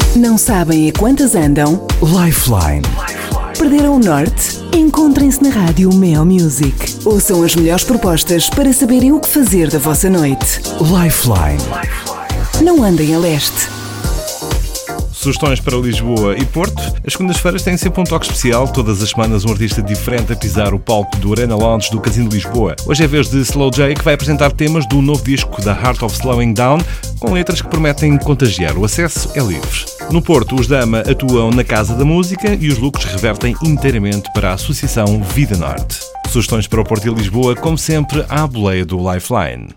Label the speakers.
Speaker 1: Não sabem a quantas andam?
Speaker 2: Lifeline.
Speaker 1: Perderam o norte? Encontrem-se na rádio Mel Music. Ouçam as melhores propostas para saberem o que fazer da vossa noite.
Speaker 2: Lifeline.
Speaker 1: Não andem a leste.
Speaker 3: Sugestões para Lisboa e Porto. As segundas-feiras têm sempre um toque especial. Todas as semanas um artista diferente a pisar o palco do Arena Lounge do Casino de Lisboa. Hoje é a vez de Slow J, que vai apresentar temas do novo disco da Heart of Slowing Down, com letras que prometem contagiar. O acesso é livre. No Porto, os Dama atuam na Casa da Música e os lucros revertem inteiramente para a Associação Vida Norte. Sugestões para o Porto e Lisboa, como sempre, à boleia do Lifeline.